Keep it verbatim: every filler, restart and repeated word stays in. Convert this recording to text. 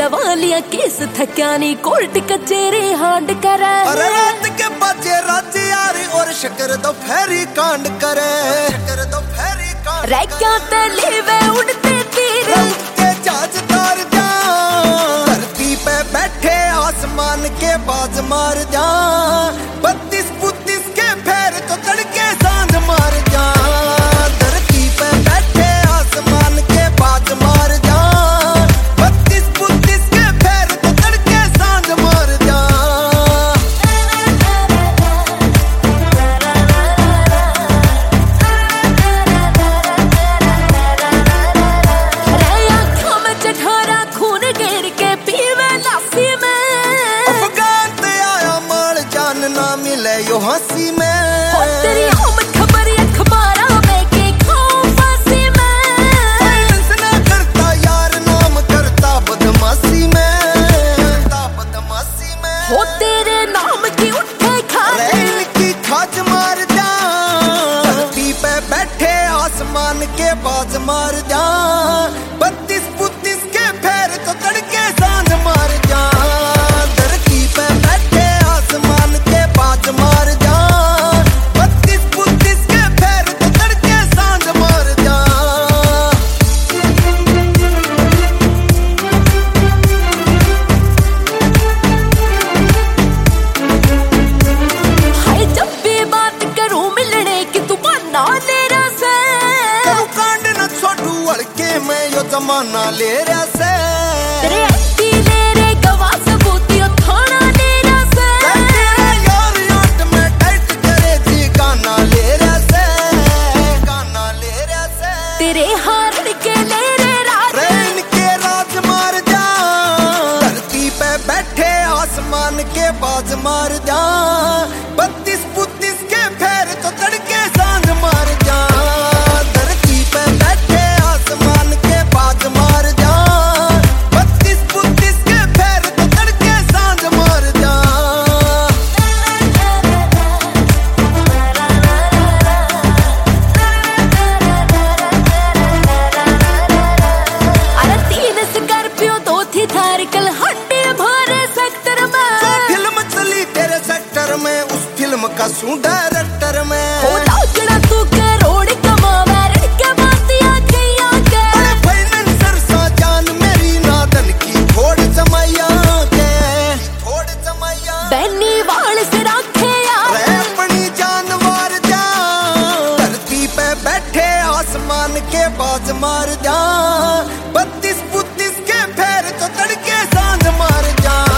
लवा लिया केस थक्या नी कोर्ट कचेरी हांड करे। अरे रात के बाजे राजे यारी और शकर दो फेरी कांड करे, शकर दो फेरी कांड रह क्या ते लेवे उड़ते तीर उड़ते जहाज तार जा, धरती पे बैठे आसमान के बाज मार जा, बत्तीस बुत्तीस के फेर तो तड़के सांझ मार जा, धरती पे बैठे आसमान के बाज मार जा, बत्तीस बुत्तीस के फेर तो तड़के सांझ मार जा। रे आँखों में चढ़ारा खून गिर के पीवे लासी में, अफगान ते आया माल जान ना मिले यो हंसी में, हो तेरी आमद खबर अखबारा में के खाऊं फांसी में, फाइनेंस ना करता यार नाम करता बदमाशी में, करता बदमाशी में, हो तेरे नाम की उठे खाज रेल की खाज मार जा, धरती पे बैठे आसमान के बाज मार जा, बत्तीस बुत्तीस के फेर तो तड़के सांझ मार जा, धरती पे बैठे आसमान के बाज मार जा, बत्तीस बुत्तीस के फेर तो तड़के सांझ मार जा। हाय जब भी बात करूं मिलने की तू बना तेरा से, करूं कांड न छोड़ू अड़के मैं यो जमाना ले रहा से, तेरे अंटी ले रे गवाह सबूतियों थाना तेरा से, तेरा यार याद में टाइट करे जी गाना ले रहा से, गाना ले रहा से, तेरे हारण के ले रे राज ट्रेन के राज मार जा, धरती पे बैठे आसमान के बाज मार जा, बत्तीस बुत्तीस के फेर तो तड़के सांझ मार जा, धरती पे बैठे आसमान के बाज मार जा, बत्तीस बुत्तीस के फेर तो तड़के सांझ मार जा। अरे तीन स्कॉर्पियो दो थी थार कल हड्डी भरे सेक्टर में, जो फिल्म चली तेरे सेक्टर में उस फिल्म का सू डायरेक्टर में, हो लाजड़ा तू करोड़ कमावे रड़के बातियां खैया के, बड़े फाइनेंसर सा जान मेरी नादन की थोड़ जमाइया के, थोड़ जमाइया बैनी वाल से रखे यार रे अपनी जान मार जा, धरती पे बैठे आसमान के बाज मार जा, बत्तीस बुत्तीस के फेर तो तड़के सांझ मार जा।